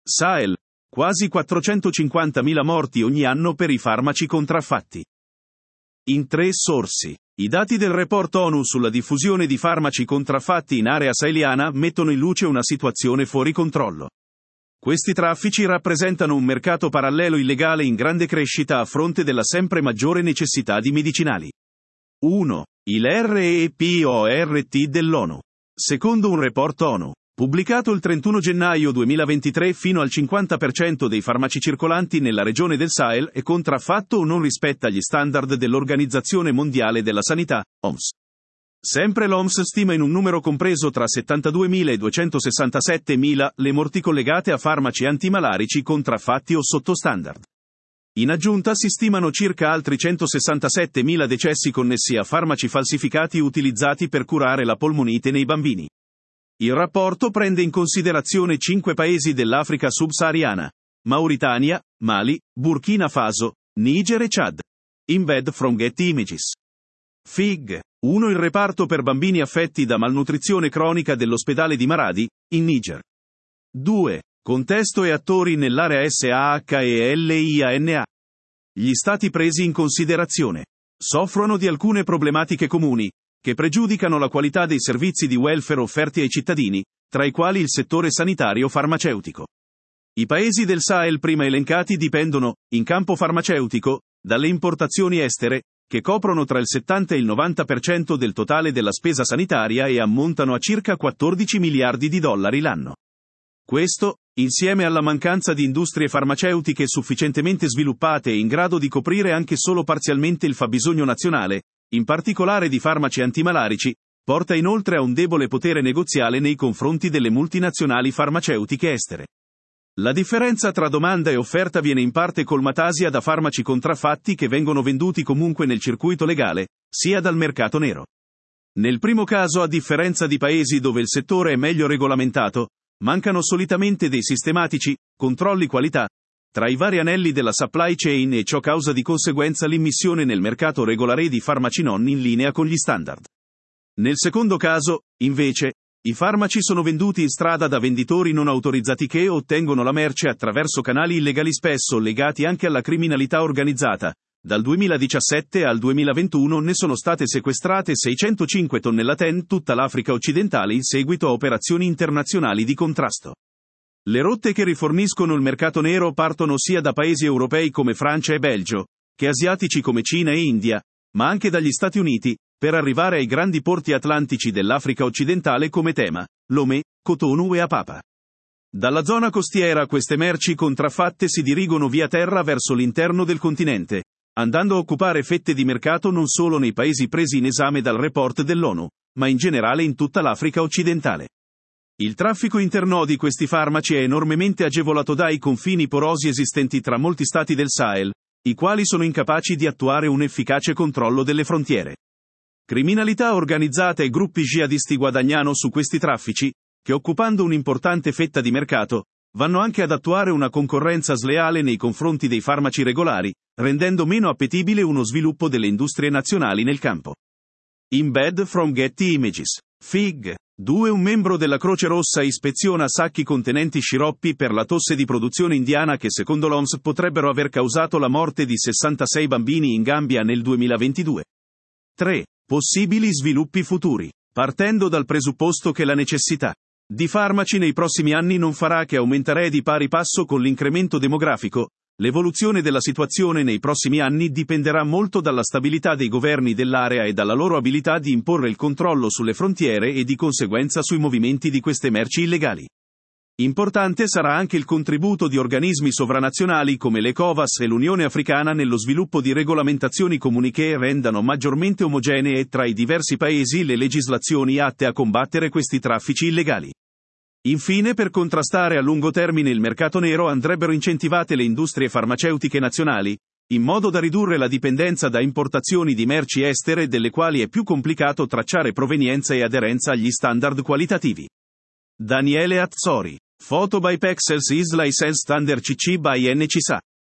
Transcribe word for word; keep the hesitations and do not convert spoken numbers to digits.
Sahel. Quasi quattrocentocinquantamila morti ogni anno per i farmaci contraffatti. In tre sorsi. I dati del report ONU sulla diffusione di farmaci contraffatti in area saheliana mettono in luce una situazione fuori controllo. Questi traffici rappresentano un mercato parallelo illegale in grande crescita a fronte della sempre maggiore necessità di medicinali. uno. Il report dell'ONU. Secondo un report ONU, pubblicato il trentuno gennaio duemilaventitré, fino al cinquanta per cento dei farmaci circolanti nella regione del Sahel è contraffatto o non rispetta gli standard dell'Organizzazione Mondiale della Sanità, O M S. Sempre l'O M S stima in un numero compreso tra settantaduemila e duecentosessantasettemila le morti collegate a farmaci antimalarici contraffatti o sottostandard. In aggiunta si stimano circa altri centosessantasettemila decessi connessi a farmaci falsificati utilizzati per curare la polmonite nei bambini. Il rapporto prende in considerazione cinque paesi dell'Africa subsahariana: Mauritania, Mali, Burkina Faso, Niger e Chad. Embed from Getty Images. F I G. uno. Il reparto per bambini affetti da malnutrizione cronica dell'ospedale di Maradi, in Niger. due. Contesto e attori nell'area S A H e L I A N A. Gli stati presi in considerazione soffrono di alcune problematiche comuni, che pregiudicano la qualità dei servizi di welfare offerti ai cittadini, tra i quali il settore sanitario farmaceutico. I paesi del Sahel prima elencati dipendono, in campo farmaceutico, dalle importazioni estere, che coprono tra il settanta e il novanta per cento del totale della spesa sanitaria e ammontano a circa quattordici miliardi di dollari l'anno. Questo, insieme alla mancanza di industrie farmaceutiche sufficientemente sviluppate e in grado di coprire anche solo parzialmente il fabbisogno nazionale, in particolare di farmaci antimalarici, porta inoltre a un debole potere negoziale nei confronti delle multinazionali farmaceutiche estere. La differenza tra domanda e offerta viene in parte colmatasi da farmaci contraffatti che vengono venduti comunque nel circuito legale, sia dal mercato nero. Nel primo caso, a differenza di paesi dove il settore è meglio regolamentato, mancano solitamente dei sistematici controlli qualità tra i vari anelli della supply chain e ciò causa di conseguenza l'immissione nel mercato regolare di farmaci non in linea con gli standard. Nel secondo caso, invece, i farmaci sono venduti in strada da venditori non autorizzati che ottengono la merce attraverso canali illegali spesso legati anche alla criminalità organizzata. Dal duemiladiciassette al duemilaventuno ne sono state sequestrate seicentocinque tonnellate in tutta l'Africa occidentale in seguito a operazioni internazionali di contrasto. Le rotte che riforniscono il mercato nero partono sia da paesi europei come Francia e Belgio, che asiatici come Cina e India, ma anche dagli Stati Uniti, per arrivare ai grandi porti atlantici dell'Africa occidentale come Tema, Lomé, Cotonou e Apapa. Dalla zona costiera queste merci contraffatte si dirigono via terra verso l'interno del continente, andando a occupare fette di mercato non solo nei paesi presi in esame dal report dell'ONU, ma in generale in tutta l'Africa occidentale. Il traffico interno di questi farmaci è enormemente agevolato dai confini porosi esistenti tra molti stati del Sahel, i quali sono incapaci di attuare un efficace controllo delle frontiere. Criminalità organizzata e gruppi jihadisti guadagnano su questi traffici, che occupando un'importante fetta di mercato, vanno anche ad attuare una concorrenza sleale nei confronti dei farmaci regolari, rendendo meno appetibile uno sviluppo delle industrie nazionali nel campo. Embed from Getty Images. F I G. due. Un membro della Croce Rossa ispeziona sacchi contenenti sciroppi per la tosse di produzione indiana che secondo l'O M S potrebbero aver causato la morte di sessantasei bambini in Gambia nel duemilaventidue. tre. Possibili sviluppi futuri. Partendo dal presupposto che la necessità di farmaci nei prossimi anni non farà che aumentare di pari passo con l'incremento demografico, l'evoluzione della situazione nei prossimi anni dipenderà molto dalla stabilità dei governi dell'area e dalla loro abilità di imporre il controllo sulle frontiere e di conseguenza sui movimenti di queste merci illegali. Importante sarà anche il contributo di organismi sovranazionali come l'ECOWAS e l'Unione Africana nello sviluppo di regolamentazioni comuni che rendano maggiormente omogenee tra i diversi paesi le legislazioni atte a combattere questi traffici illegali. Infine, per contrastare a lungo termine il mercato nero andrebbero incentivate le industrie farmaceutiche nazionali, in modo da ridurre la dipendenza da importazioni di merci estere delle quali è più complicato tracciare provenienza e aderenza agli standard qualitativi. Daniele Azzori. Photo by Pexels is licensed under C C by N C S A.